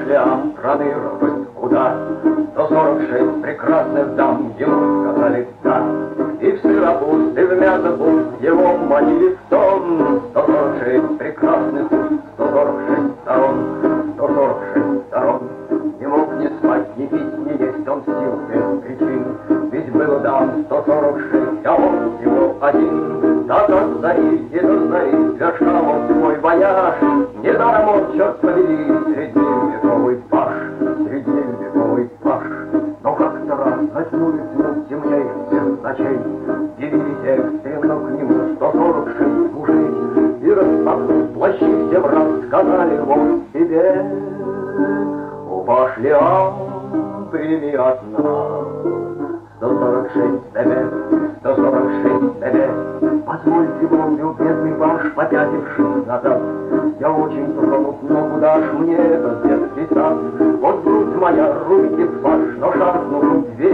шлям пронырывать куда. 146 прекрасных дам ему сказали «да». И в сыропуст, и в мясопуст его манили в том. 146 прекрасных уст, 146 сторон, 146 сторон. Не мог ни спать, ни пить, ни есть он сил без причин. Ведь было дам 146, а он всего один. Так от зари и до зари совершал он свой вояж. Недаром он, черт побери, средневековый паш, средневековый паш. Но как-то раз ночную тьму темнее всех ночей явились экстренно к нему 146 мужей. И распахнув плащи все в раз, сказали вот тебе: «Пошли, прими от нас 146 тебе, 146 тебе». Позвольте, молвил бедный ваш, попятившись назад, я очень тронут, но куда ж мне этот детский сад? Вот грудь моя, руки ваш, но шагнув в дверь